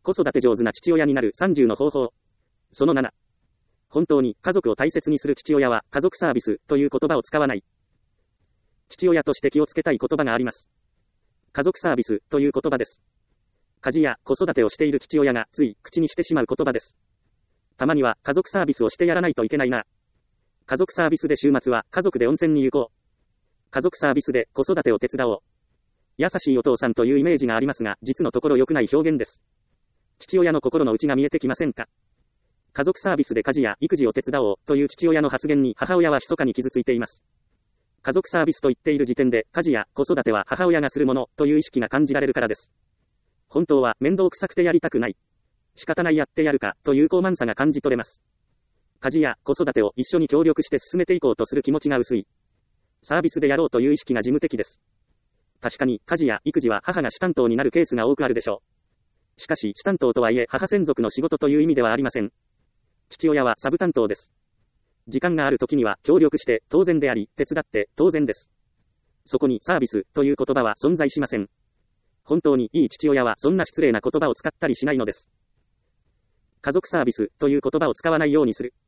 子育て上手な父親になる30の方法。その7。本当に家族を大切にする父親は家族サービスという言葉を使わない。父親として気をつけたい言葉があります。家族サービスという言葉です。家事や子育てをしている父親がつい口にしてしまう言葉です。たまには家族サービスをしてやらないといけないな。家族サービスで週末は家族で温泉に行こう。家族サービスで子育てを手伝おう。優しいお父さんというイメージがありますが、実のところ良くない表現です。父親の心の内が見えてきませんか？家族サービスで家事や育児を手伝おうという父親の発言に母親は密かに傷ついています。家族サービスと言っている時点で家事や子育ては母親がするものという意識が感じられるからです。本当は面倒くさくてやりたくない。仕方ないやってやるかという傲慢さが感じ取れます。家事や子育てを一緒に協力して進めていこうとする気持ちが薄い。サービスでやろうという意識が事務的です。確かに家事や育児は母が主担当になるケースが多くあるでしょう。しかし主担当とはいえ母専属の仕事という意味ではありません。父親はサブ担当です。時間がある時には協力して当然であり、手伝って当然です。そこにサービスという言葉は存在しません。本当にいい父親はそんな失礼な言葉を使ったりしないのです。家族サービスという言葉を使わないようにする。